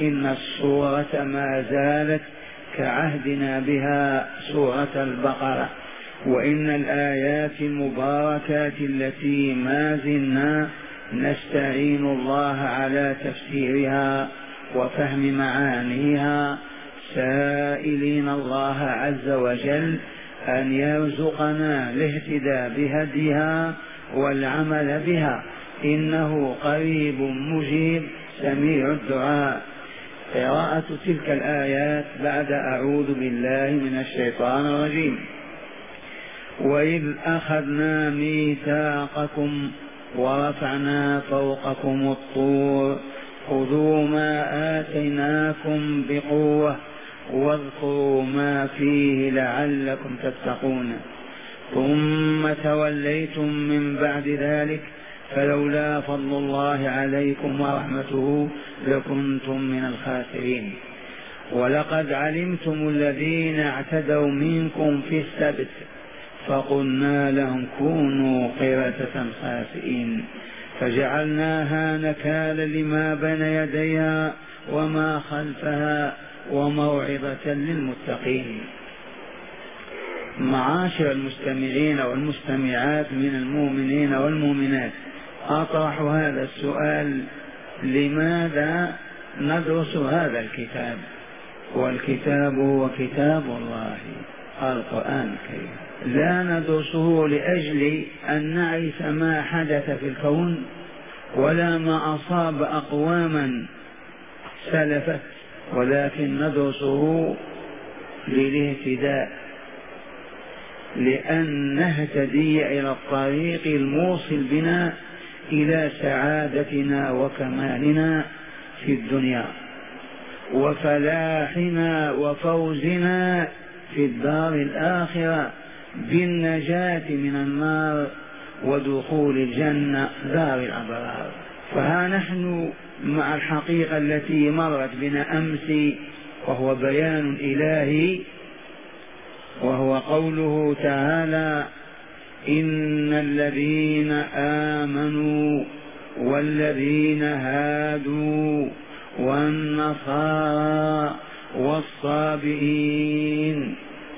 إن السورة ما زالت كعهدنا بها سورة البقرة، وإن الآيات المباركات التي ما زلنا نستعين الله على تفسيرها وفهم معانيها، سائلين الله عز وجل أن يرزقنا الاهتداء بهديها والعمل بها، إنه قريب مجيب سميع الدعاء. قراءة تلك الآيات بعد أعوذ بالله من الشيطان الرجيم. وإذ أخذنا ميثاقكم ورفعنا فوقكم الطور خذوا ما آتيناكم بقوة واذكروا ما فيه لعلكم تتقون ثم توليتم من بعد ذلك فلولا فضل الله عليكم ورحمته لكنتم من الخاسرين. ولقد علمتم الذين اعتدوا منكم في السبت فقلنا لهم كونوا قردة خاسئين فجعلناها نكالا لما بين يديها وما خلفها وموعظة للمتقين. معاشر المستمعين والمستمعات من المؤمنين والمؤمنات، أطرح هذا السؤال: لماذا ندرس هذا الكتاب؟ والكتاب هو كتاب الله القرآن الكريم. لا ندرسه لأجل أن نعرف ما حدث في الكون ولا ما أصاب أقواما سلفت، ولكن ندرسه للاهتداء، لأن نهتدي إلى الطريق الموصل بنا إلى سعادتنا وكمالنا في الدنيا وفلاحنا وفوزنا في الدار الآخرة بالنجاة من النار ودخول الجنة دار الأبرار. فها نحن مع الحقيقة التي مرت بنا أمس، وهو بيان إلهي، وهو قوله تعالى: إن الذين آمنوا والذين هادوا والنصارى والصابئين،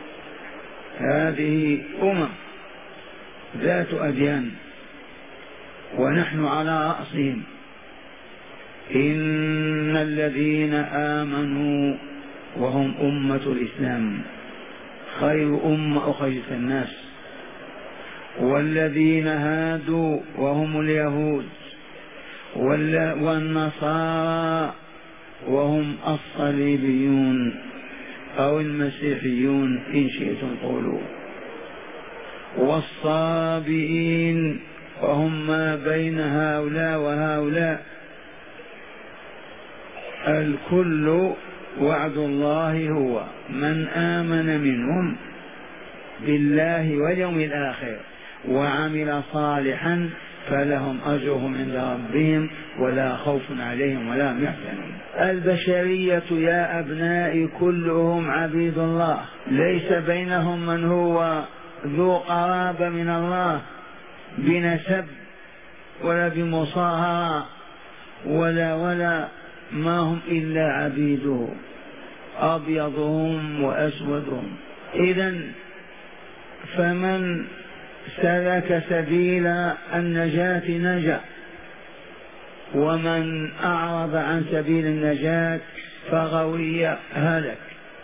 هذه ذات أديان ونحن على رأسهم. إن الذين آمنوا وهم أمة الإسلام خير أمة أخرجت الناس، والذين هادوا وهم اليهود، والنصارى وهم الصليبيون أو المسيحيون إن شئتم قولوا، والصابئين وهم ما بين هؤلاء وهؤلاء. الكل وعد الله هو من آمن منهم بالله واليوم الآخر وعمل صالحا فلهم أجرهم عند ربهم ولا خوف عليهم ولا هم يحزنون. البشرية يا أبنائي كلهم عبيد الله، ليس بينهم من هو ذو قرابة من الله بنسب ولا بمصاهرة ولا ما هم إلا عبيده، أبيضهم وأسودهم. إذن فمن سلك سبيل النجاة نجا، ومن أعرض عن سبيل النجاة فغوي هلك.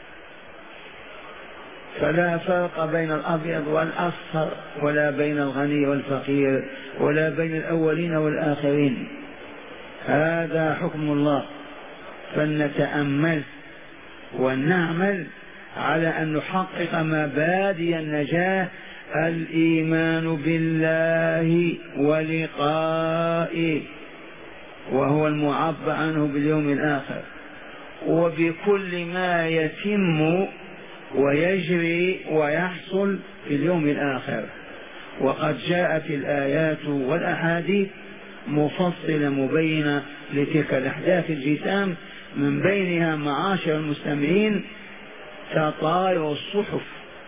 فلا فرق بين الأبيض والأصفر ولا بين الغني والفقير ولا بين الأولين والآخرين. هذا حكم الله، فلنتأمل ونعمل على أن نحقق مبادئ النجاة: الإيمان بالله ولقائه، وهو المعبر عنه باليوم الآخر، وبكل ما يتم ويجري ويحصل في اليوم الآخر. وقد جاءت الآيات والأحاديث مفصلة مبينة لتلك الأحداث الجسام، من بينها معاشر المستمعين تطاير الصحف،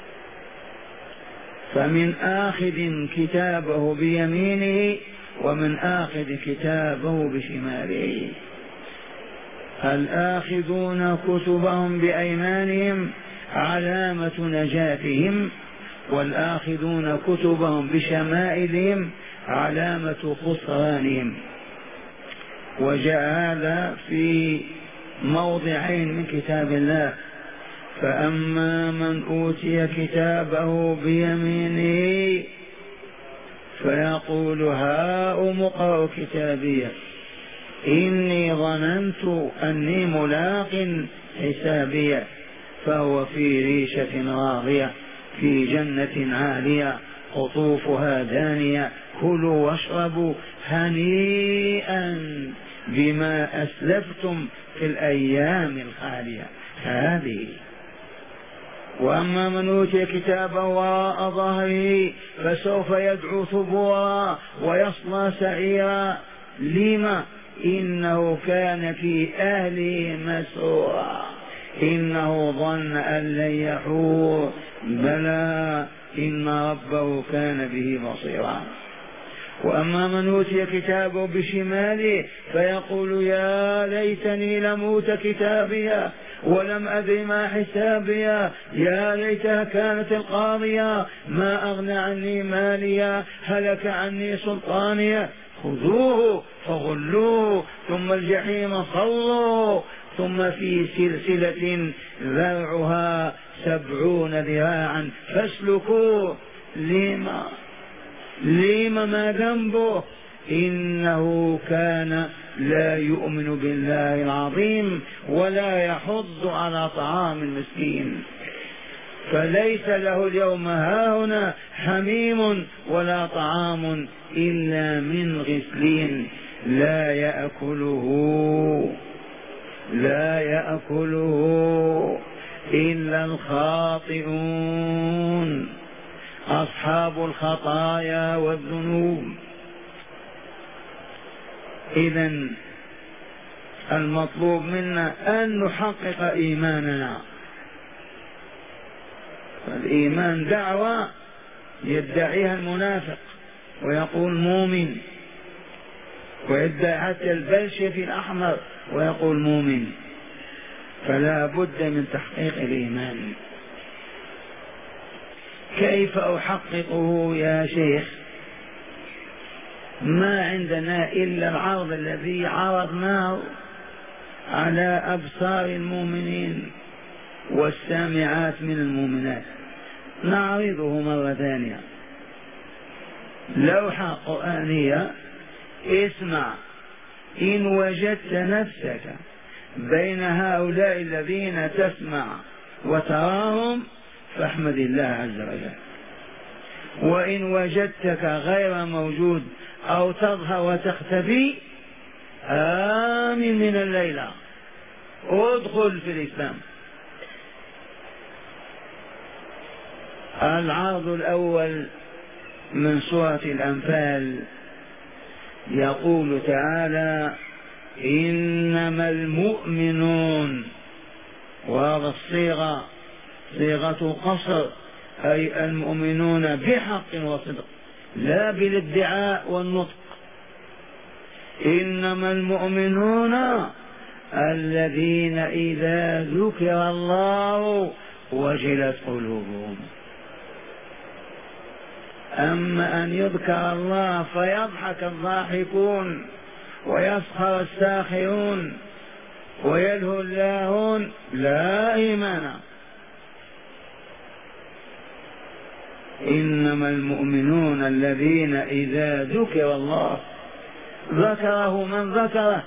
فمن آخذ كتابه بيمينه ومن آخذ كتابه بشماله. الآخذون كتبهم بأيمانهم علامة نجاتهم، والآخذون كتبهم بشمائلهم علامة خسرانهم. وجاء هذا في موضعين من كتاب الله: فأما من أوتي كتابه بيمينه فيقول هاؤم اقرءوا كتابيه إني ظننت أني ملاق حسابيه فهو في ريشة راضية في جنة عالية قطوفها دانية كلوا واشربوا هنيئا بما أسلفتم في الأيام الخالية هذه. وأما من أوتي كتابه وراء ظهره فسوف يدعو ثبورا ويصلى سعيرا. لما؟ إنه كان في أهله مسرورا إنه ظن أن لن يحور بلى إن ربه كان به بصيرا. وأما من أوتي كتابه بشماله فيقول يا ليتني لم أوت كتابيا ولم أدر ما حسابيا يا ليتها كانت القاضية ما أغنى عني ماليا هلك عني سلطانيا خذوه فغلوه ثم الجحيم صلوا ثم في سلسلة ذرعها 70 ذراعا فاسلكوه. لما ما ذنبه؟ إنه كان لا يؤمن بالله العظيم ولا يحض على طعام المسكين، فليس له اليوم هاهنا حميم ولا طعام إلا من غسلين لا يأكله إلا الخاطئون أصحاب الخطايا والذنوب. إذن المطلوب منا أن نحقق إيماننا. فالإيمان دعوة يدعيها المنافق ويقول مؤمن، ويدعي حتى البلشفي الأحمر ويقول مؤمن، فلا بد من تحقيق الإيمان. كيف أحققه يا شيخ؟ ما عندنا إلا العرض الذي عرضناه على أبصار المؤمنين والسامعات من المؤمنات، نعرضه مرة ثانية. لوحة قرآنية اسمع: إن وجدت نفسك بين هؤلاء الذين تسمع وتراهم فاحمد الله عز وجل، وإن وجدتك غير موجود أو تظهر وتختفي آمن من الليلة ادخل في الإسلام. العرض الأول من سورة الأنفال يقول تعالى: إنما المؤمنون، وهذا الصيغة صيغة قصر، أي المؤمنون بحق وصدق لا بالادعاء والنطق. إنما المؤمنون الذين إذا ذكر الله وجلت قلوبهم. أما أن يذكر الله فيضحك الضاحكون ويسخر الساخرون ويلهو اللاهون لا إيمان. إنما المؤمنون الذين إذا ذكر الله ذكره من ذكره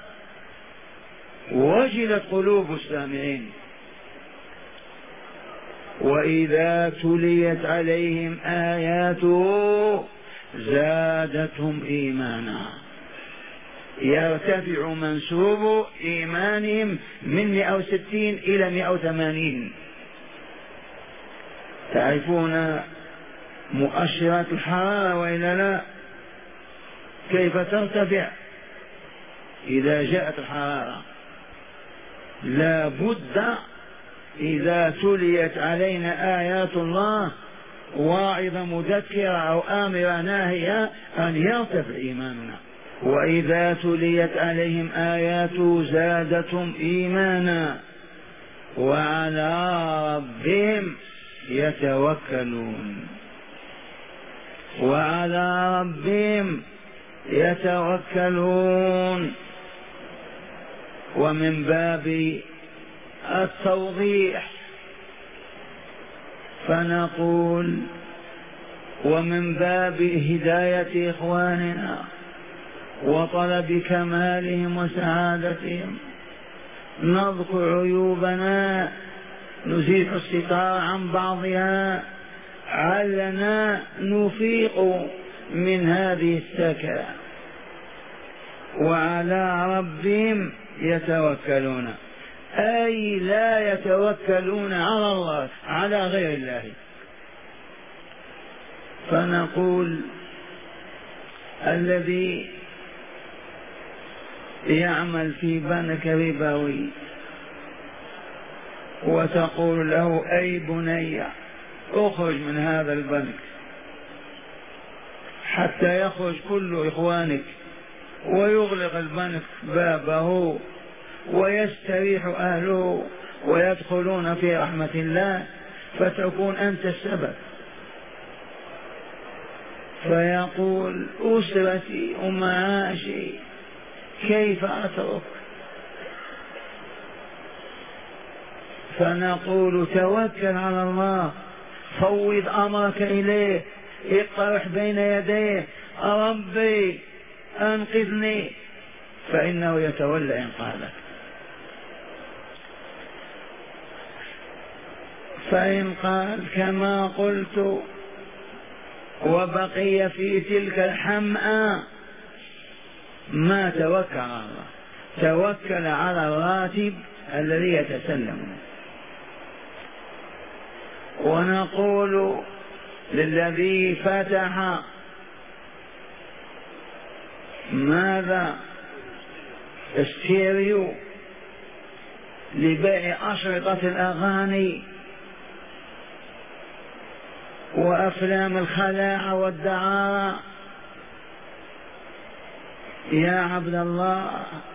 وجلت قلوب السامعين، وإذا تليت عليهم آياته زادتهم إيمانا. يرتفع منسوب إيمانهم من 160 إلى 180. تعرفون مؤشرات الحرارة وإلا لا؟ كيف ترتفع إذا جاءت الحرارة؟ لا بد إذا تليت علينا آيات الله واعظة مذكرة أو آمرة ناهية أن يرتفع إيماننا. وإذا تليت عليهم آياته زادتهم إيمانا وعلى ربهم يتوكلون. وعلى ربهم يتوكلون. ومن باب التوضيح فنقول ومن باب هداية إخواننا وطلب كمالهم وسعادتهم نذكر عيوبنا نزيح الستار عن بعضها علنا نفيق من هذه السكرة. وعلى ربهم يتوكلون أي لا يتوكلون على الله على غير الله. فنقول الذي يعمل في بنك ربوي وتقول له أي بني اخرج من هذا البنك حتى يخرج كل إخوانك ويغلق البنك بابه ويستريح أهله ويدخلون في رحمة الله فتكون أنت السبب. فيقول أسرتي ومعاشي كيف أترك؟ فنقول توكل على الله، فوض أمرك إليه، اقترح بين يديه ربي أنقذني، فإنه يتولى إنقاذك. فإن قال كما قلت وبقي في تلك الحمأة ما توكل على الله، توكل على الراتب الذي يتسلم. ونقول للذي فتح ماذا استيريو لبيع أشرطة الأغاني وأفلام الخلاعة والدعارة، يا عبد الله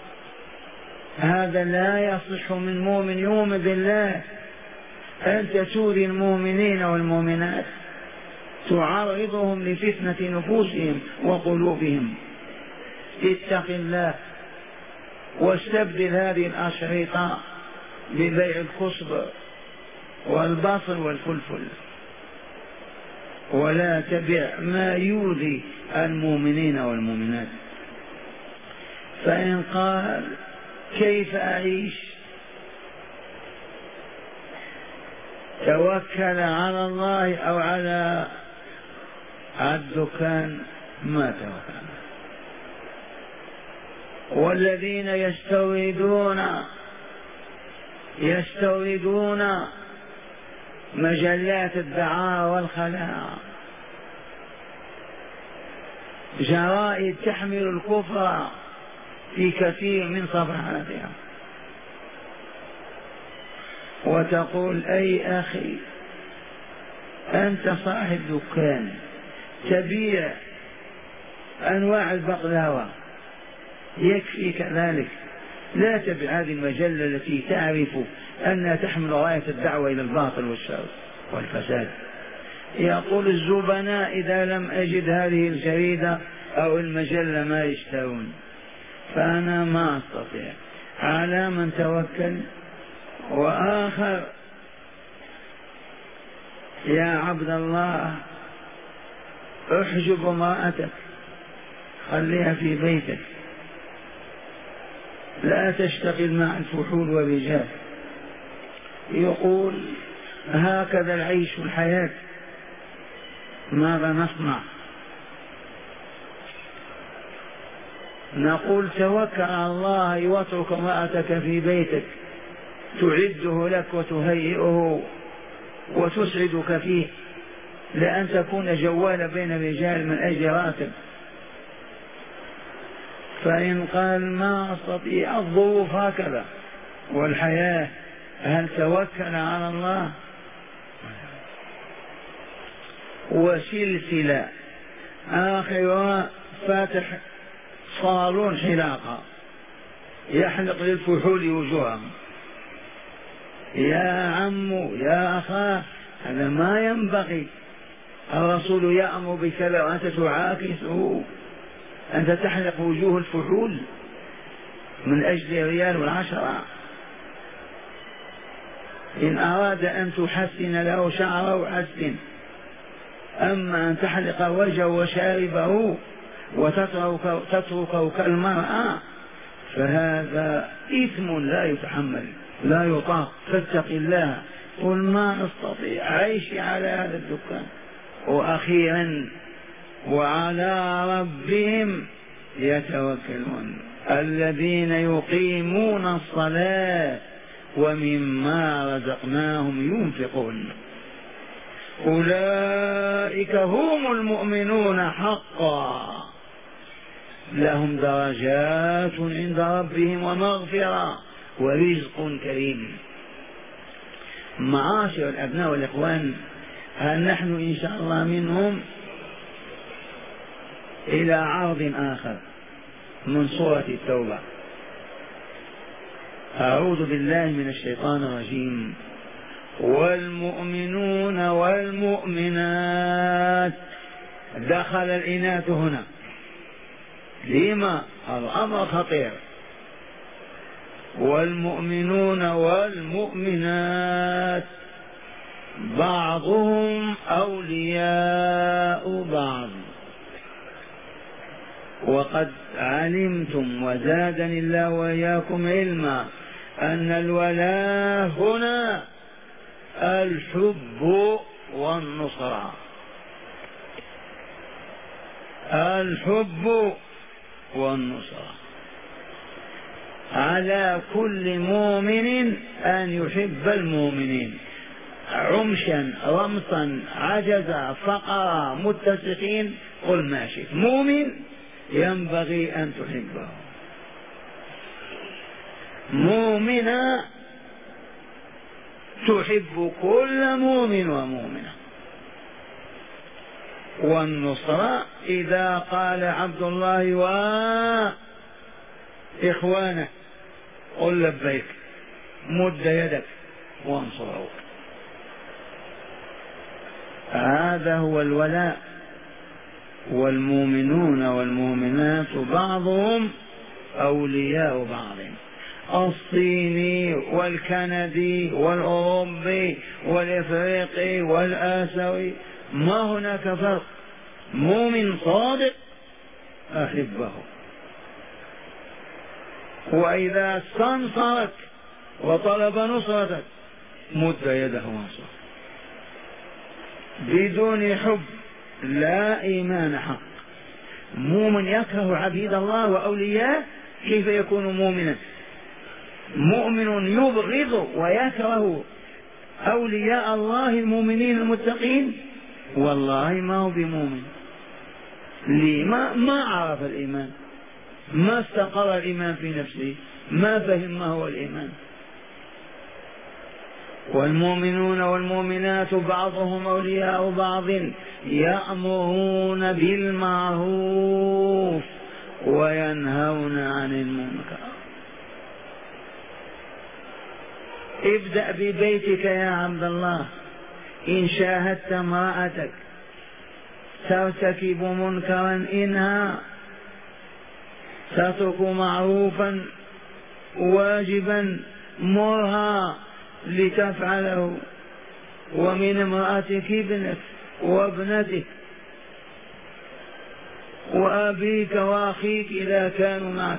هذا لا يصلح من مؤمن يؤمن بالله. أنت تؤذي المؤمنين والمؤمنات، تعرضهم لفتنة نفوسهم وقلوبهم. اتق الله واستبدل هذه الأشرطة ببيع الكسب والبصل والفلفل، ولا تبع ما يؤذي المؤمنين والمؤمنات. فإن قال كيف أعيش؟ توكل على الله أو على الدكان ما توكل. والذين يستوردون مجلات الدعارة والخلاعة، جرائد تحمل الكفر في كثير من صفحاتها، وتقول أي أخي أنت صاحب دكان تبيع أنواع البقلاوة يكفي كذلك، لا تبع هذه المجلة التي تعرف أنها تحمل راية الدعوة إلى الباطل والشر والفساد. يقول الزبناء إذا لم أجد هذه الجريدة أو المجلة ما يشترون، فأنا ما أستطيع. على من توكل؟ وآخر يا عبد الله احجب امرأتك خليها في بيتك، لا تشتغل مع الفحول والرجال. يقول هكذا العيش الحياة، ماذا نصنع؟ نقول توكل على الله واترك امرأتك في بيتك تعده لك وتهيئه وتسعدك فيه، لأن تكون جوال بين الرجال من أجل راتب. فإن قال ما أستطيع الظروف هكذا والحياة، هل توكل على الله؟ وسلسلة آخرها فاتح صالون حلاقة يحلق للفحول وجوههم. يا عم يا أخاه هذا ما ينبغي. الرسول يأمر بكذا وأنت تعاكسه، أنت تحلق وجوه الفحول من أجل ريال 10. إن أراد أن تحسن له شعره حسن، أما أن تحلق وجهه وشاربه وتتركه كالمرأة فهذا إثم لا يتحمل لا يطاق. فاتق الله، قل ما نستطيع عيشي على هذا الدكان. وأخيرا وعلى ربهم يتوكلون الذين يقيمون الصلاة ومما رزقناهم ينفقون أولئك هم المؤمنون حقا لهم درجات عند ربهم ومغفرة ورزق كريم. معاشر الأبناء والإخوان، هل نحن إن شاء الله منهم إلى عرض آخر من سورة التوبة. أعوذ بالله من الشيطان الرجيم. والمؤمنون والمؤمنات، دخل الإناث هنا. لما؟ الأمر خطير. والمؤمنون والمؤمنات بعضهم أولياء بعض. وقد علمتم وزادني الله وإياكم علما أن الولاء هنا الحب والنصرة. الحب والنصرة على كل مؤمن أن يحب المؤمنين، عمشا رمصا عجزا فقرا متسقين، قل ما شئت. مؤمن ينبغي أن تحبه، مؤمنة تحب كل مؤمن ومؤمنة. والنصرة إذا قال عبد الله وإخوانه قل لبيك، مد يدك وانصره. هذا هو الولاء. والمؤمنون والمؤمنات بعضهم أولياء بعض. الصيني والكندي والأوروبي والإفريقي والآسيوي ما هناك فرق. مؤمن صادق أحبه، وإذا استنصرك وطلب نصرتك مد يده وانصره. بدون حب لا إيمان حق. مؤمن يكره عبيد الله وأولياء، كيف يكون مؤمنا؟ مؤمن يبغض ويكره أولياء الله المؤمنين المتقين، والله ما هو بمؤمن. لما؟ ما عرف الإيمان، ما استقر الإيمان في نفسه، ما فهم ما هو الإيمان. والمؤمنون والمؤمنات بعضهم أولياء بعض يأمرون بالمعروف وينهون عن المنكر. ابدأ ببيتك يا عبد الله. إن شاهدت امرأتك ترتكب منكرا إنها تترك معروفا واجبا مرها لتفعله. ومن امرأتك ابنك وابنتك وأبيك وأخيك إذا كانوا معك.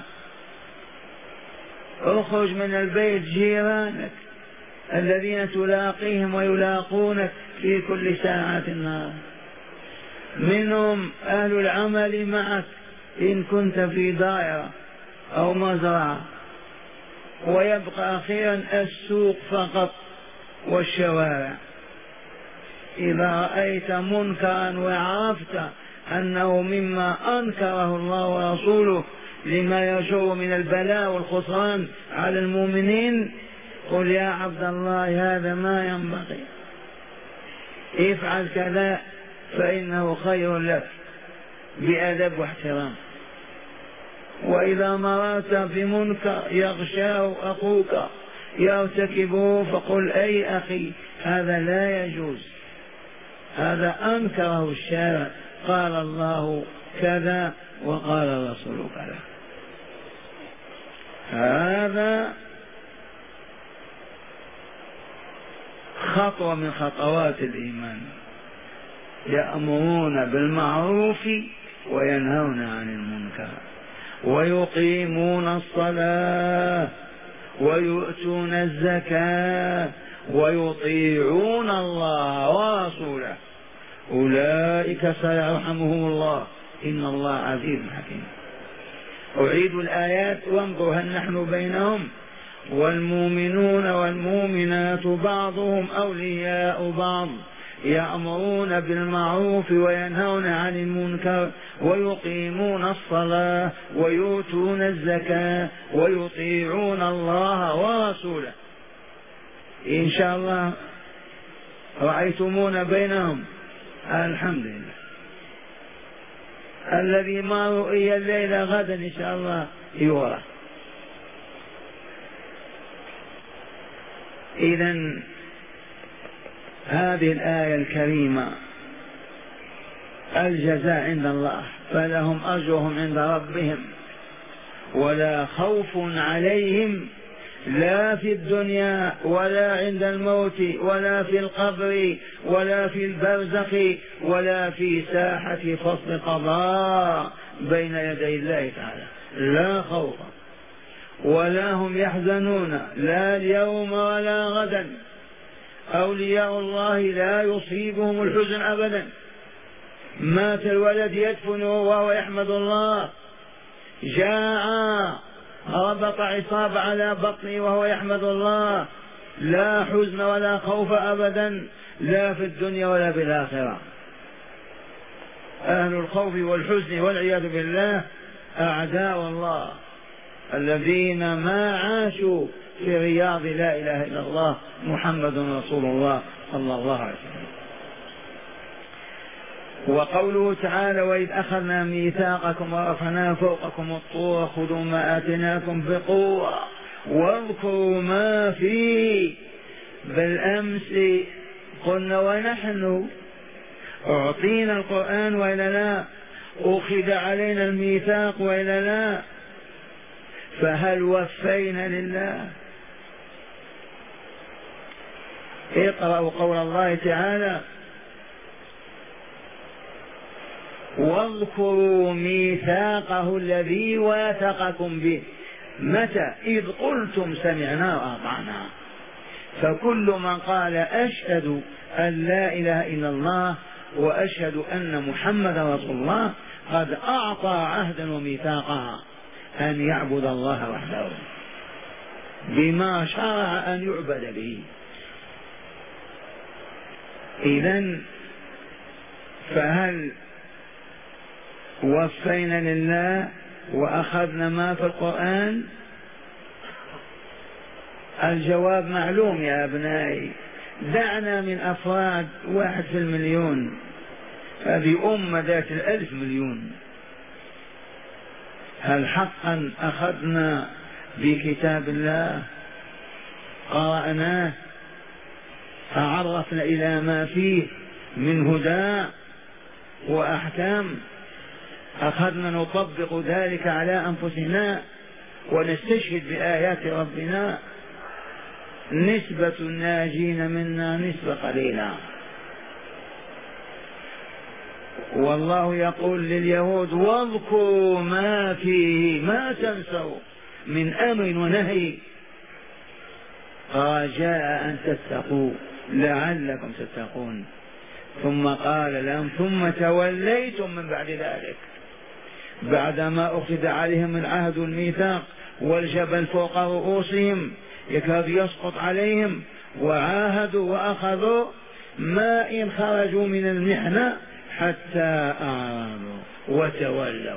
اخرج من البيت جيرانك الذين تلاقيهم ويلاقونك في كل ساعات النهار. منهم أهل العمل معك إن كنت في دائرة أو مزرعة. ويبقى أخيرا السوق فقط والشوارع. إذا رأيت منكرا وعرفت أنه مما أنكره الله ورسوله لما يشعر من البلاء والخسران على المؤمنين، قل يا عبد الله هذا ما ينبغي، افعل كذا فإنه خير لك، بأدب واحترام. وإذا مررت بمنكر يغشاه أخوك يرتكبه فقل أي أخي هذا لا يجوز، هذا أنكره الشارع، قال الله كذا وقال الرسول كذا. هذا خطوة من خطوات الإيمان، يأمرون بالمعروف وينهون عن المنكر ويقيمون الصلاة ويؤتون الزكاة ويطيعون الله ورسوله، أولئك سيرحمهم الله إن الله عزيز حكيم. أعيد الآيات وانظر هل نحن بينهم. والمؤمنون والمؤمنات بعضهم أولياء بعض يأمرون بالمعروف وينهون عن المنكر ويقيمون الصلاة ويؤتون الزكاة ويطيعون الله ورسوله. إن شاء الله رأيتمون بينهم، الحمد لله. الذي ما رؤي الليلة غدا إن شاء الله يرى. إذن هذه الآية الكريمة الجزاء عند الله، فلهم أجرهم عند ربهم ولا خوف عليهم لا في الدنيا ولا عند الموت ولا في القبر ولا في البرزخ ولا في ساحة فصل قضاء بين يدي الله تعالى، لا خوف ولا هم يحزنون لا اليوم ولا غدا. أولياء الله لا يصيبهم الحزن أبدا. مات الولد يدفنه وهو يحمد الله، جاع ربط عصاب على بطنه وهو يحمد الله، لا حزن ولا خوف أبدا لا في الدنيا ولا في الآخرة. أهل الخوف والحزن والعياذ بالله أعداء الله الذين ما عاشوا في رياض لا إله إلا الله محمد رسول الله صلى الله عليه وسلم. وقوله تعالى وإذ أخذنا ميثاقكم ورفعنا فوقكم الطور خذوا ما آتيناكم بقوة واذكروا ما فيه. بالأمس قلنا ونحن أعطينا القرآن وإلا لا، أخذ علينا الميثاق وإلا لا، فهل وفينا لله؟ اقرأوا قول الله تعالى واذكروا ميثاقه الذي واثقكم به. متى؟ إذ قلتم سمعنا وأطعنا. فكل من قال أشهد أن لا إله إلا الله وأشهد أن محمدا رسول الله قد أعطى عهدا وميثاقا أن يعبد الله وحده بما شرع أن يعبد به. إذن فهل وفينا لله وأخذنا ما في القرآن؟ الجواب معلوم يا أبنائي. دعنا من أفراد 1 في المليون، هذه أمة ذات 1000 مليون. هل حقا أخذنا بكتاب الله قرأناه تعرفنا إلى ما فيه من هدى وأحكام، أخذنا نطبق ذلك على أنفسنا ونستشهد بآيات ربنا؟ نسبة الناجين منا نسبة قليلة. والله يقول لليهود واذكروا ما فيه ما تنسوا من أمر ونهي رجاء أن تتقوا لعلكم تتقون. ثم قال لهم ثم توليتم من بعد ذلك، بعدما أخذ عليهم العهد والميثاق والجبل فوق رؤوسهم يكاد يسقط عليهم، وعاهدوا وأخذوا، ما إن خرجوا من المحنة حتى أعرضوا وتولوا.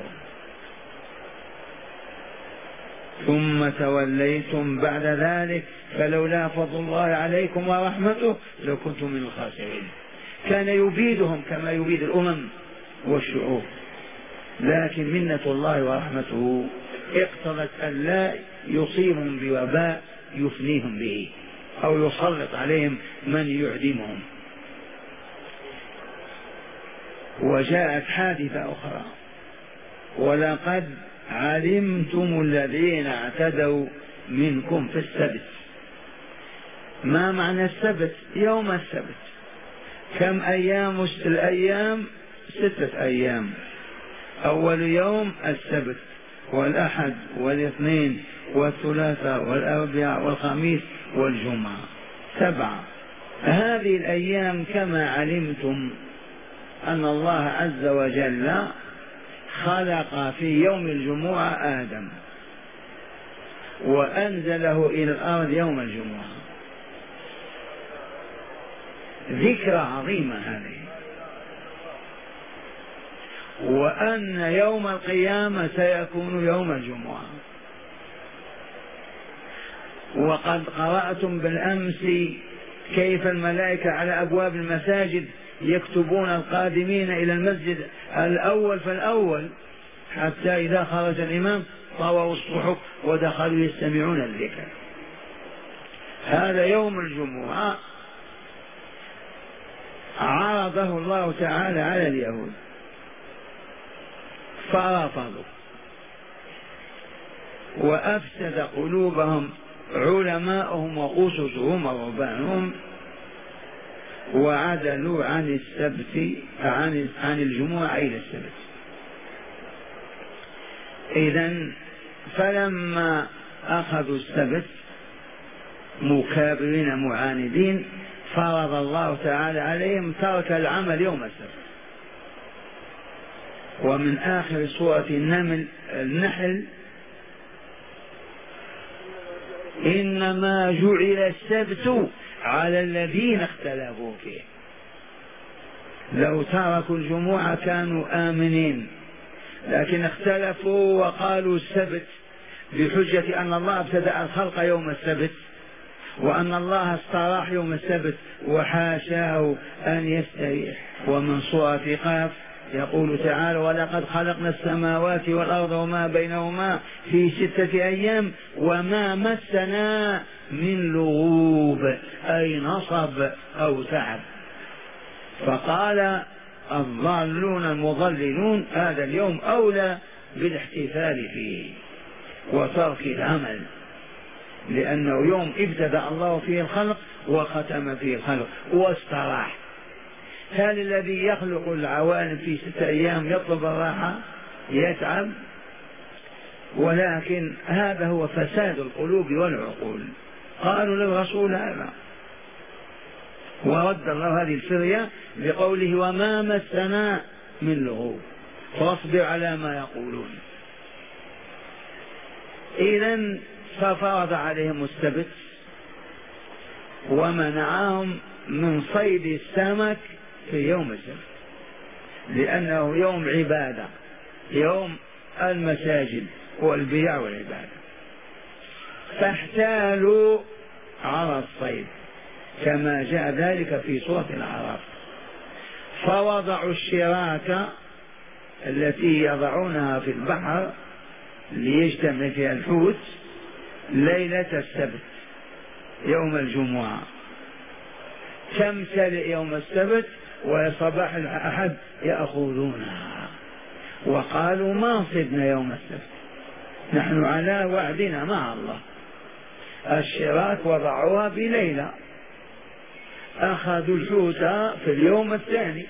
ثم توليتم بعد ذلك فلولا فضل الله عليكم ورحمته لكنتم من الخاسرين. كان يبيدهم كما يبيد الأمم والشعوب، لكن منة الله ورحمته اقتضت أن لا يصيبهم بوباء يفنيهم به أو يسلط عليهم من يعدمهم. وجاءت حادثة أخرى: ولقد علمتم الذين اعتدوا منكم في السبت. ما معنى السبت؟ يوم السبت. كم أيام الأيام؟ 6 أيام. أول يوم السبت، والأحد والاثنين والثلاثاء والأربعاء والخميس والجمعة، 7. هذه الأيام كما علمتم أن الله عز وجل خلق في يوم الجمعة آدم وأنزله إلى الأرض يوم الجمعة. ذكرى عظيمة هذه. وأن يوم القيامة سيكون يوم الجمعة. وقد قرأتم بالأمس كيف الملائكة على أبواب المساجد يكتبون القادمين إلى المسجد الأول فالأول، حتى إذا خرج الإمام طووا الصحف ودخلوا يستمعون الذكر. هذا يوم الجمعة عرضه الله تعالى على اليهود فرفضوا، وأفسد قلوبهم علماءهم وقسطهم ورهبانهم، وعدلوا عن السبت عن الجمعة إلى السبت. إذن فلما أخذوا السبت مكابرين معاندين فرض الله تعالى عليهم ترك العمل يوم السبت. ومن آخر سورة النحل: إنما جعل السبت على الذين اختلفوا فيه. لو تركوا الجمعة كانوا آمنين، لكن اختلفوا وقالوا السبت بحجة أن الله ابتدأ الخلق يوم السبت وأن الله استراح يوم السبت، وحاشاه أن يستريح. ومن سورة قاف يقول تعالى: ولقد خلقنا السماوات والأرض وما بينهما في 6 أيام وما مسنا من لغوب، أي نصب أو تعب. فقال الضالون المضللون: هذا اليوم أولى بالاحتفال فيه وترك العمل، لأنه يوم ابتدأ الله فيه الخلق وختم فيه الخلق واستراح. هل الذي يخلق العوالم في 6 أيام يطلب الراحة؟ يتعب. ولكن هذا هو فساد القلوب والعقول. قالوا للرسول هذا، ورد الله هذه الفرية بقوله: وما مسنا من لغوب فاصبر على ما يقولون. إذن ففرض عليهم السبت ومنعهم من صيد السمك في يوم السبت، لأنه يوم عبادة، يوم المساجد والبيع والعبادة. فاحتالوا على الصيد كما جاء ذلك في سورة الأعراف، فوضعوا الشراك التي يضعونها في البحر ليجتمع فيها الحوت ليلة السبت يوم الجمعة، تمتلئ يوم السبت وصباح الأحد يأخذونها. وقالوا: ما صدنا يوم السبت، نحن على وعدنا مع الله. الشراك وضعوها بليلة، أخذوا الحوت في اليوم الثاني.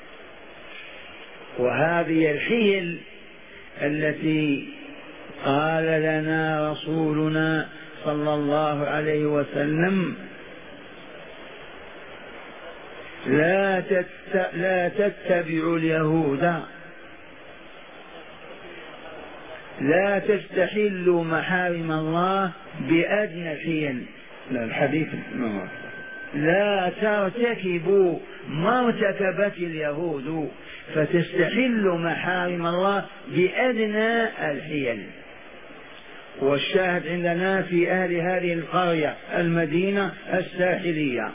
وهذه الحيل التي قال لنا رسولنا صلى الله عليه وسلم: لا تتبعوا اليهود، لا تستحلوا محارم الله بأدنى الحيل. الحديث: لا ترتكبوا ما ارتكبت اليهود فتستحلوا محارم الله بأدنى الحيل. والشاهد عندنا في أهل هذه القرية المدينة الساحلية،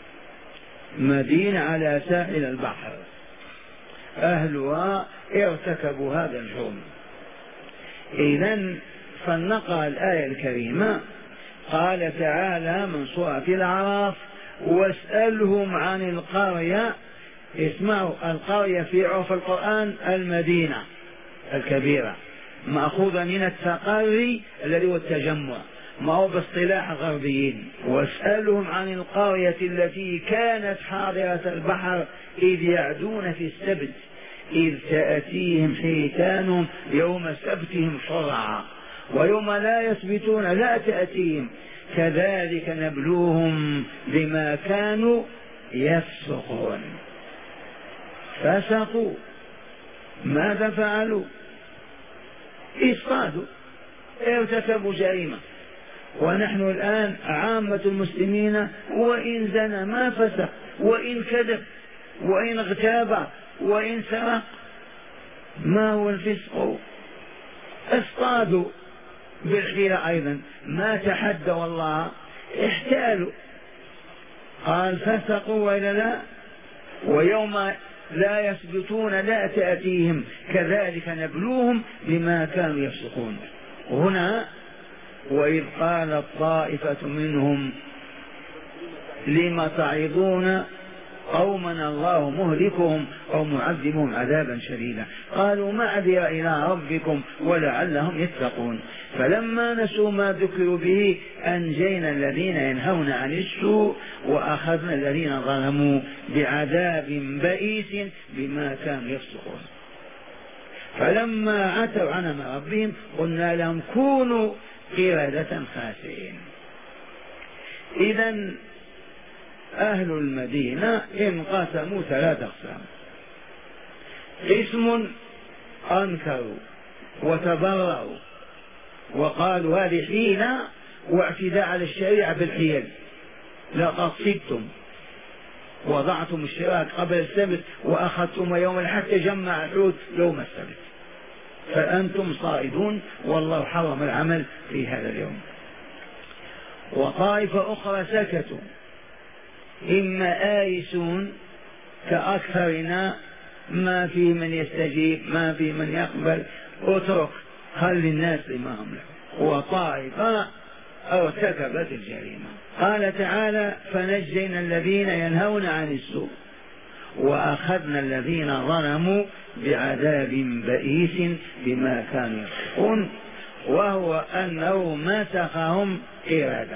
مدينة على ساحل البحر، أهلها ارتكبوا هذا الجرم. إذن فلنقرأ الآية الكريمة. قال تعالى من سورة الأعراف: واسألهم عن القرية. اسمعوا، القرية في عرف القرآن المدينة الكبيرة، مأخوذة من التقري الذي هو التجمع، ما هو باصطلاح الغربيين. واسألهم عن القرية التي كانت حاضرة البحر إذ يعدون في السبت إذ تأتيهم حيتانهم يوم سبتهم شرعا ويوم لا يسبتون لا تأتيهم كذلك نبلوهم بما كانوا يفسقون. فسقوا، ماذا فعلوا؟ اصطادوا، ارتكبوا جريمة. ونحن الآن عامة المسلمين وإن زنى ما فسق، وإن كذب، وإن اغتاب، وإن سرق، ما هو الفسق؟ اصطادوا بالحيلة أيضا، ما تحدوا الله، احتالوا. قال فسقوا وإلا لا؟ ويوم لا يثبتون لا تأتيهم كذلك نبلوهم بما كانوا يفسقون. هنا وإذ قالت طائفة منهم لم تعظون قوما الله مهلكهم أو معذبهم عذابا شديدا قالوا معذرة إلى ربكم ولعلهم يتقون. فلما نسوا ما ذكروا به أنجينا الذين ينهون عن السوء وأخذنا الذين ظلموا بعذاب بئيس بما كانوا يفسقون. فلما عتوا عن أمر ربهم قلنا لهم كونوا قردة خاسئين. إذن أهل المدينة انقسموا 3 أقسام: قسم أنكروا وتبرأوا وقالوا هذه حيلة واعتداء على الشريعة بالحيل، لقد صدتم وضعتم الشراك قبل السبت وأخذتم يوم الحد تجمع الحوت يوم السبت، فأنتم صائدون والله حرم العمل في هذا اليوم. وطائفة أخرى سكتوا، إما آيسون كأكثرنا، ما في من يستجيب ما في من يقبل، اترك خلي الناس لما هم له. وطائفة ارتكبت الجريمة. قال تعالى فنجينا الذين ينهون عن السوء وأخذنا الذين ظلموا بعذاب بئيس بما كانوا يفسقون، وهو أنه مسخهم قردة.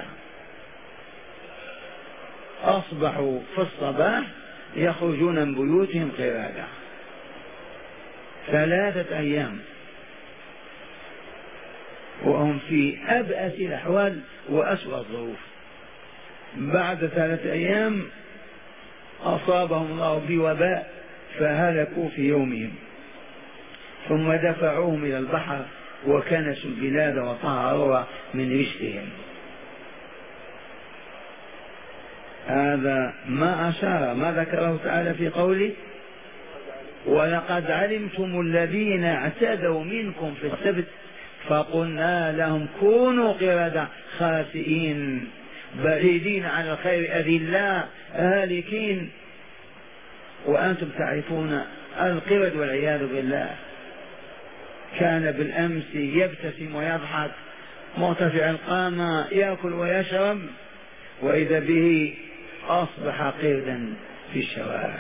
أصبحوا في الصباح يخرجون من بيوتهم قردة 3 أيام وهم في أبأس الأحوال وأسوأ الظروف. بعد 3 أيام أصابهم الله بوباء فهلكوا في يومهم، ثم دفعوهم إلى البحر وكنسوا البلاد وطهروها من رجسهم. هذا ما أشار ما ذكره تعالى في قوله ولقد علمتم الذين اعتدوا منكم في السبت فقلنا لهم كونوا قردة خاسئين بعيدين عن الخير أذلاء هالكين. وأنتم تعرفون القرد والعياذ بالله كان بالأمس يبتسم ويضحك مرتفع القامة يأكل ويشرب، وإذا به أصبح قردا في الشوارع.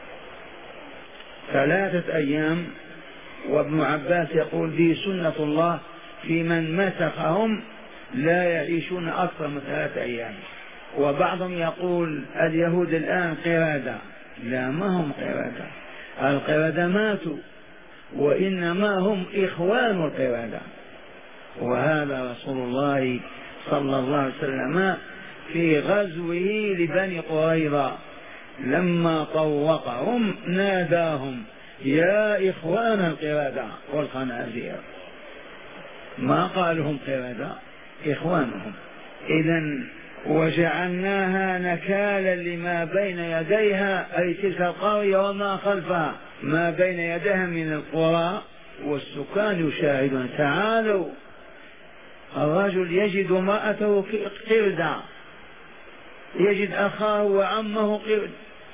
3 أيام. وابن عباس يقول دي سنة الله في من مسخهم لا يعيشون أكثر من 3 أيام. وبعضهم يقول اليهود الآن قردة، لا ما هم قردة، القردة ماتوا وإنما هم إخوان القردة. وهذا رسول الله صلى الله عليه وسلم في غزوه لبني قريظة لما طوقهم ناداهم يا إخوان القردة والخنازير، ما قالهم قردة، إخوانهم. إذن وجعلناها نكالا لما بين يديها أي تلك القرية وما خلفها، ما بين يديها من القرى والسكان يشاهدون. تعالوا الرجل يجد امرأته قردة، يجد أخاه وعمه قرد،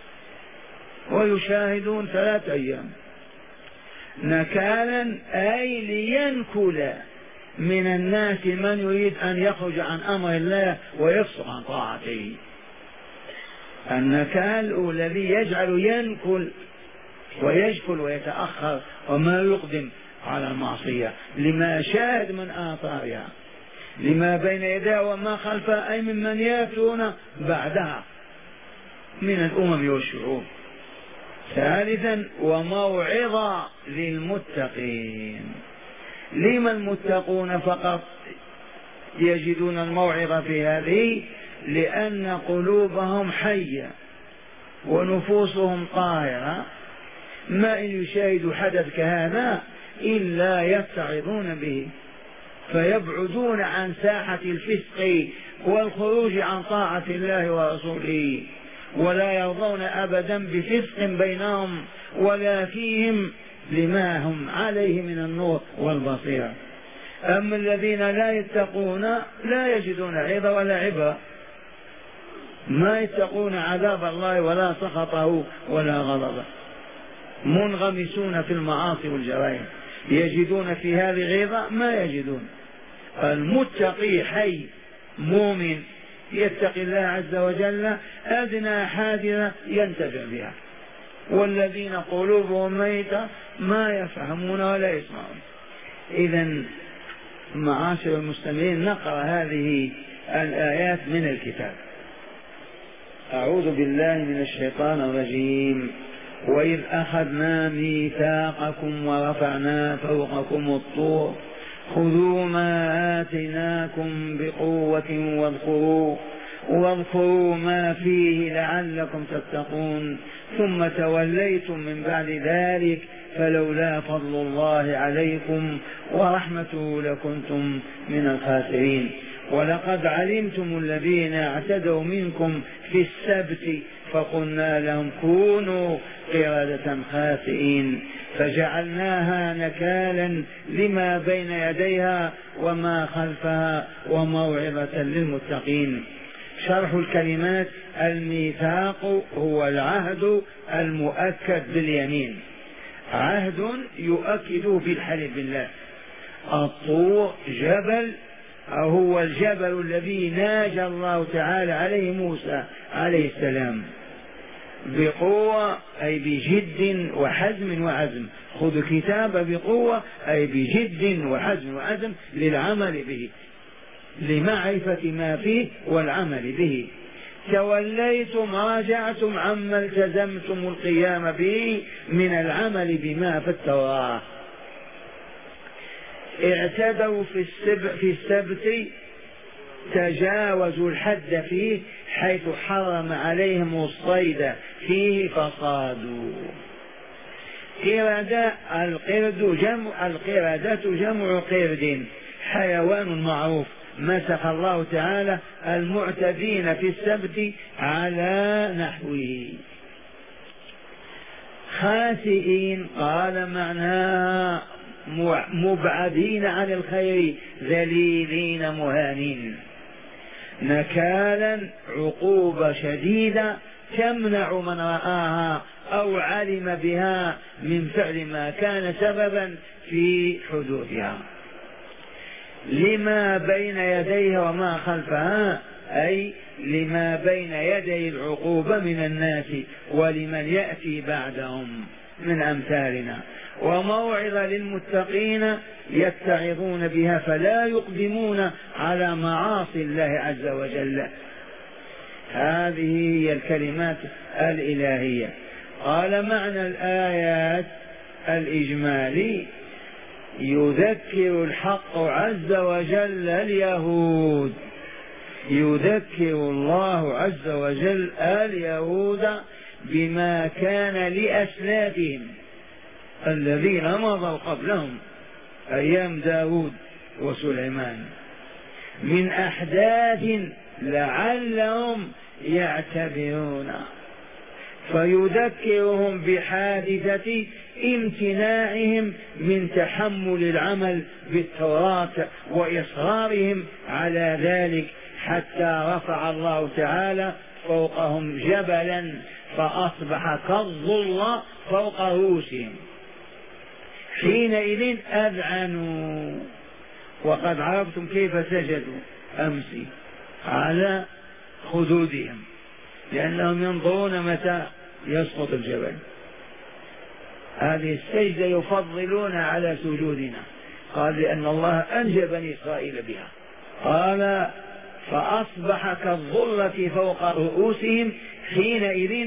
ويشاهدون 3 أيام. نكالا أي لينكل من الناس من يريد أن يخرج عن أمر الله ويفسق عن طاعته. النكال الذي يجعل ينكل ويجكل ويتأخر وما يقدم على المعصية لما شاهد من آثارها، لما بين يديها وما خلفها، أي ممن يأتون بعدها من الأمم والشعوب. ثالثا وموعظة للمتقين. لما المتقون فقط يجدون الموعظة في هذه؟ لأن قلوبهم حية ونفوسهم طاهرة، ما إن يشاهدوا حدث كهذا إلا يتعظون به، فيبعدون عن ساحة الفسق والخروج عن طاعة الله ورسوله، ولا يرضون أبدا بفسق بينهم ولا فيهم لما هم عليه من النور والبصيرة. أما الذين لا يتقون لا يجدون عظة ولا عبرة، ما يتقون عذاب الله ولا سخطه ولا غضبه، منغمسون في المعاصي والجرائم، يجدون في هذه غيظة ما يجدون. المتقي حي مؤمن يتقي الله عز وجل، أدنى حادثة ينتفع بها، والذين قلوبهم ميتة ما يفهمون ولا يسمعون. إذن معاشر المستمعين نقرأ هذه الآيات من الكتاب. أعوذ بالله من الشيطان الرجيم. وإذ أخذنا ميثاقكم ورفعنا فوقكم الطور خذوا ما آتيناكم بقوة واذكروا ما فيه لعلكم تتقون ثم توليتم من بعد ذلك فلولا فضل الله عليكم ورحمته لكنتم من الخاسرين. ولقد علمتم الذين اعتدوا منكم في السبت فقلنا لهم كونوا قردة خاسئين فجعلناها نكالا لما بين يديها وما خلفها وموعظة للمتقين. شرح الكلمات. الميثاق هو العهد المؤكد باليمين، عهد يؤكد بالحلف بالله. الطور جبل هو الجبل الذي ناجى الله تعالى عليه موسى عليه السلام بقوة، أي بجد وحزم وعزم. خذ الكتاب بقوة أي بجد وحزم وعزم للعمل به، لمعرفة ما فيه والعمل به. توليتم راجعتم عما التزمتم القيام به من العمل بما في التوراة. اعتدوا في السبت، تجاوزوا الحد فيه حيث حرم عليهم الصيد فيه فصادوا. القردة جمع قرد، حيوان معروف. مسخ الله تعالى المعتدين في السبت على نحوه. خاسئين قال معناها مبعدين عن الخير، ذليلين مهانين. نكالا عقوبة شديدة تمنع من رآها أو علم بها من فعل ما كان سببا في حدوثها. لما بين يديها وما خلفها، أي لما بين يدي العقوبة من الناس ولمن يأتي بعدهم من أمثالنا. وموعظة للمتقين يتعظون بها فلا يقدمون على معاصي الله عز وجل. هذه هي الكلمات الإلهية. قال معنى الآيات الإجمالي: يذكر الحق عز وجل اليهود، يذكر الله عز وجل اليهود بما كان لأسلافهم الذين مضوا قبلهم أيام داود وسليمان من أحداث لعلهم يعتبرون، فيذكرهم بحادثة امتناعهم من تحمل العمل بالتوراة وإصرارهم على ذلك، حتى رفع الله تعالى فوقهم جبلا فأصبح كالظل فوق رؤوسهم. حينئذ أذعنوا وقد عرفتم كيف سجدوا أمس على خدودهم، لأنهم ينظرون متى يسقط الجبل. هذه السجدة يفضلون على سجودنا. قال لأن الله أنجى بني إسرائيل بها. قال فأصبح كالظلة فوق رؤوسهم حينئذ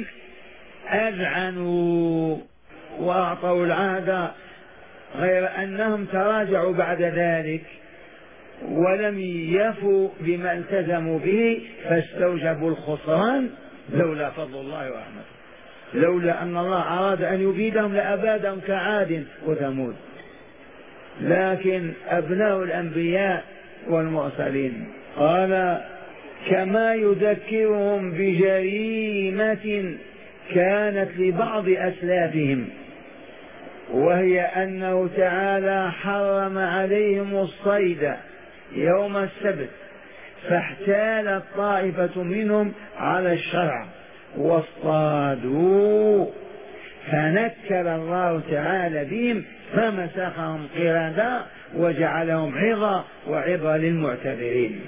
أذعنوا وأعطوا العهد، غير أنهم تراجعوا بعد ذلك ولم يفوا بما التزموا به فاستوجبوا الخسران لولا فضل الله ورحمته. لولا أن الله أراد أن يبيدهم لأبادهم كعاد وثمود، لكن أبناء الأنبياء والمرسلين. قال كما يذكرهم بجريمة كانت لبعض أسلافهم، وهي أنه تعالى حرم عليهم الصيد يوم السبت، فاحتالت طائفة منهم على الشرع واصطادوا، فنكل الله تعالى بهم فمسخهم قردا وجعلهم عظة وعظة للمعتبرين.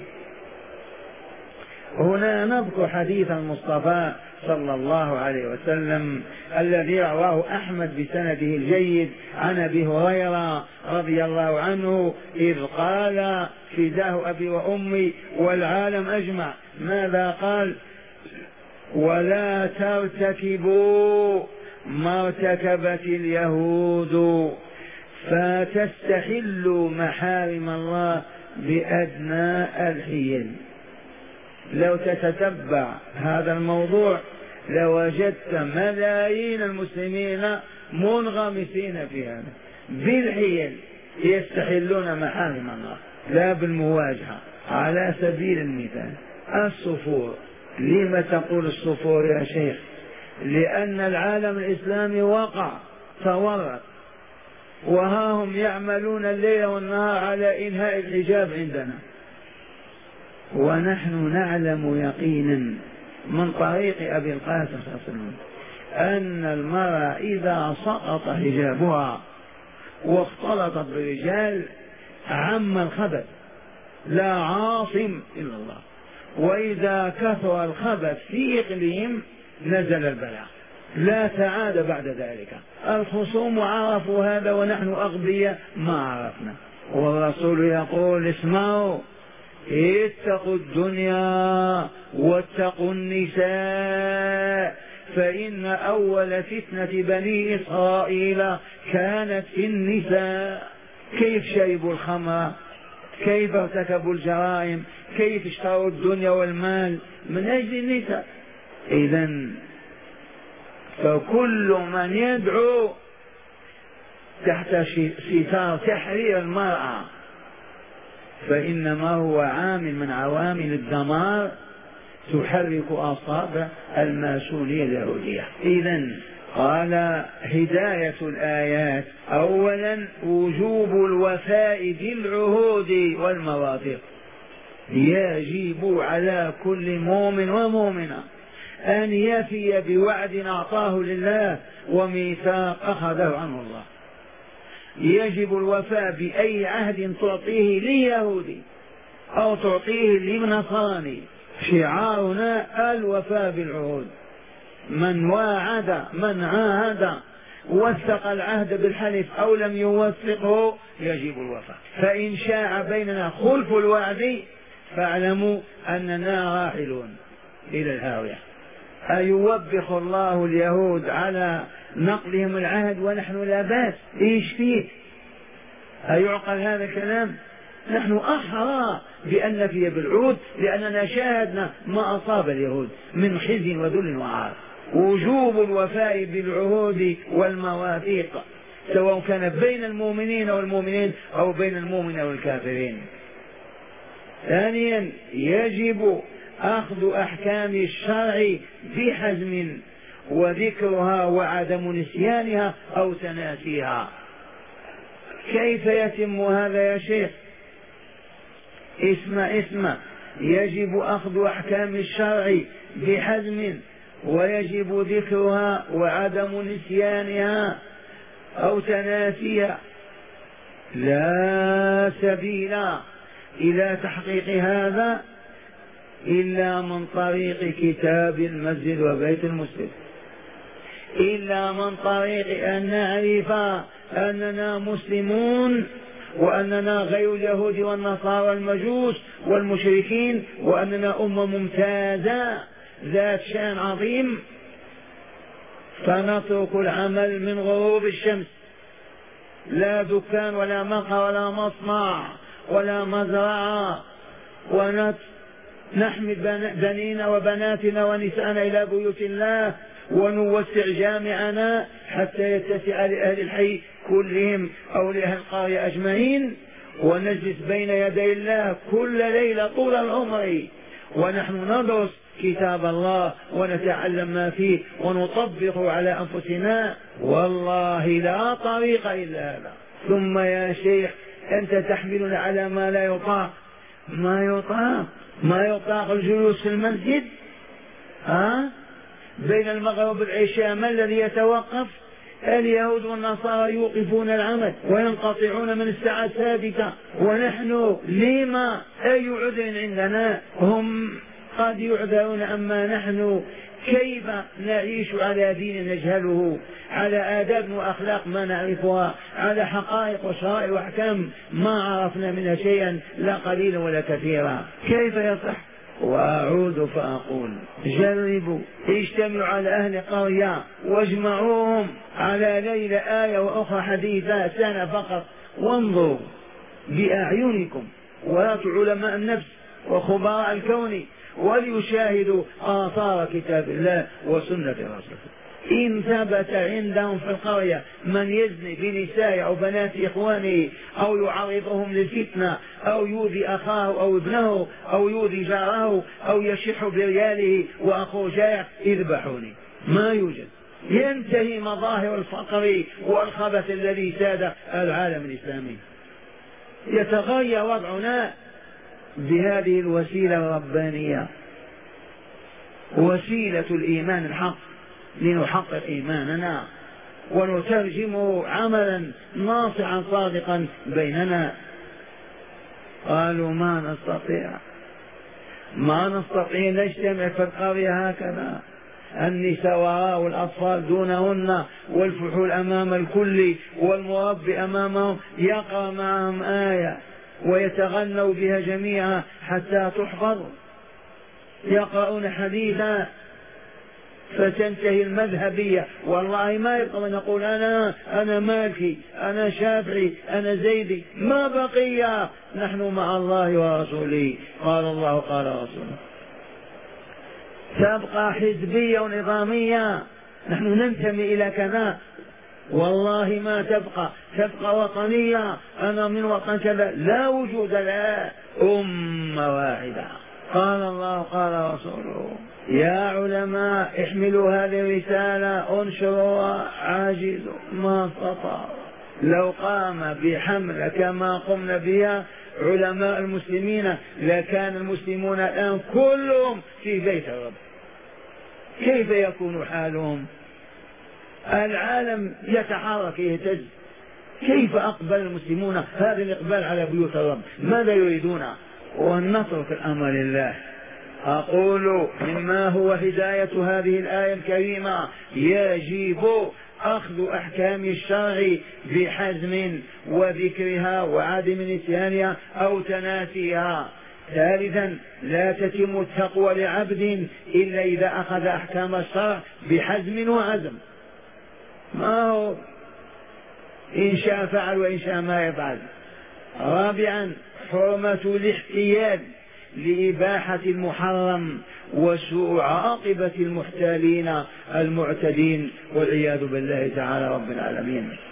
هنا نذكر حديث المصطفى صلى الله عليه وسلم الذي رواه أحمد بسنده الجيد عن أبي هريرة رضي الله عنه إذ قال فداه أبي وأمي والعالم أجمع. ماذا قال؟ ولا ترتكبوا ما ارتكبت اليهود فتستحلوا محارم الله بأدنى الحيل. لو تتتبع هذا الموضوع لوجدت ملايين المسلمين منغمسين في هذا بالحيل، يستحلون محارم الله لا بالمواجهة. على سبيل المثال الصفور. لما تقول الصفور يا شيخ؟ لأن العالم الإسلامي وقع تورط، وها هم يعملون الليل والنهار على إنهاء الحجاب عندنا، ونحن نعلم يقينا من طريق أبي القاسم صلى الله عليه وسلم أن المرأة إذا سقط حجابها واختلطت بالرجال عم الخبث، لا عاصم إلا الله، وإذا كثر الخبث في إقليم نزل البلاء، لا تعاد بعد ذلك. الخصوم عرفوا هذا ونحن أغبياء ما عرفنا. والرسول يقول اسمعوا اتقوا الدنيا واتقوا النساء، فإن أول فتنة بني إسرائيل كانت في النساء. كيف شربوا الخمر، كيف ارتكبوا الجرائم، كيف اشتروا الدنيا والمال من أجل النساء. إذن فكل من يدعو تحت ستار تحرير المرأة فإنما هو عامل من عوامل الدمار تحرك أعصاب الماسونية اليهودية. إذن قال هداية الآيات: أولا وجوب الوفاء بالعهود والمواثيق. يجب على كل مؤمن ومؤمنة أن يفي بوعد أعطاه لله وميثاق أخذه عنه الله. يجب الوفاء بأي عهد تعطيه ليهودي أو تعطيه لنصراني. شعارنا الوفاء بالعهود. من واعد من عاهد وثق العهد بالحلف أو لم يوثقه يجب الوفاء. فإن شاع بيننا خلف الوعد فاعلموا أننا راحلون إلى الهاوية. أيوبخ الله اليهود على نقلهم العهد ونحن لا بأس؟ إيش فيه؟ أيعقل هذا الكلام؟ نحن أحرى بأن نفي بالعهود لأننا شاهدنا ما أصاب اليهود من خزي وذل وعار. وجوب الوفاء بالعهود والمواثيق سواء كان بين المؤمنين والمؤمنين أو بين المؤمن والكافرين. ثانيا يجب أخذ أحكام الشرع بحزم وذكرها وعدم نسيانها أو تناسيها. كيف يتم هذا يا شيخ؟ اسمع يجب أخذ أحكام الشرع بحزم ويجب ذكرها وعدم نسيانها أو تناسيها. لا سبيل إلى تحقيق هذا إلا من طريق كتاب المسجد وبيت المسلم، إلا من طريق أن نعرف أننا مسلمون، وأننا غير اليهود والنصارى والمجوس والمشركين، وأننا أمة ممتازة ذات شأن عظيم، فنترك العمل من غروب الشمس، لا دكان ولا مقهى ولا مصنع ولا مزرعة، ونحمل بنينا وبناتنا ونساءنا إلى بيوت الله، ونوسع جامعنا حتى يتسع لأهل الحي كلهم أو لأهل القرية أجمعين، ونجلس بين يدي الله كل ليلة طول العمر ونحن ندرس كتاب الله ونتعلم ما فيه ونطبق على أنفسنا. والله لا طريق إلا هذا. ثم يا شيخ أنت تحملنا على ما لا يطاق. ما يطاق الجلوس في المسجد بين المغرب والعشاء. ما الذي يتوقف؟ اليهود والنصارى يوقفون العمل وينقطعون من الساعة السادسة، ونحن لما أي عذر عندنا؟ هم قد يعذرون، أما نحن كيف نعيش على دين نجهله، على آداب وأخلاق ما نعرفها، على حقائق وشرائع وأحكام ما عرفنا منها شيئا لا قليلا ولا كثيرا، كيف يصح؟ وأعود فأقول جربوا، اجتمعوا على أهل قرية واجمعوهم على ليلة آية وأخرى حديثة سنة فقط، وانظروا بأعينكم، واتوا علماء النفس وخبراء الكون وليشاهدوا آثار كتاب الله وسنة رسوله. إن ثبت عندهم في القرية من يزني بنساء أو بنات إخوانه أو يعرضهم للفتنة أو يؤذي أخاه أو ابنه أو يؤذي جاره أو يشح برياله وأخوه جائع، اذبحوني. ما يوجد. ينتهي مظاهر الفقر والخبث الذي ساد العالم الإسلامي. يتغير وضعنا بهذه الوسيلة الربانية، وسيلة الإيمان الحق، لنحقق إيماننا ونترجمه عملا ناصعا صادقا بيننا. قالوا ما نستطيع نجتمع في القرية هكذا، النساء وراء والأطفال دونهن والفحول أمام الكل والمربي أمامهم، يقرأ معهم آية ويتغنوا بها جميعا حتى تحفظ، يقرؤون حديثا فتنتهي المذهبية. والله ما يبقى من يقول أنا مالكي، أنا شافعي، أنا زيدي، ما بقي. نحن مع الله ورسوله، قال الله قال رسوله. تبقى حزبية ونظامية، نحن ننتمي إلى كذا، والله ما تبقى وطنية، أنا من وطن كذا، لا وجود لها، أمة واحدة. قال الله قال رسوله. يا علماء احملوا هذه الرسالة، انشروها، عاجزوا ما استطاعوا. لو قام بحملة كما قمنا بها علماء المسلمين لكان المسلمون الآن كلهم في بيت الرب. كيف يكون حالهم؟ العالم يتحرك يهتز، كيف أقبل المسلمون هذا الإقبال على بيوت الرب؟ ماذا يريدون؟ ونترك الأمر لله. أقول مما هو هداية هذه الآية الكريمة يجب أخذ أحكام الشرع بحزم وذكرها وعدم نسيانها أو تناسيها. ثالثا لا تتم التقوى لعبد إلا إذا أخذ أحكام الشرع بحزم وعزم، ما هو إن شاء فعل وإن شاء ما يفعل. رابعا حرمة الاحتيال لإباحة المحرم وسوء عاقبة المحتالين المعتدين، والعياذ بالله تعالى رب العالمين.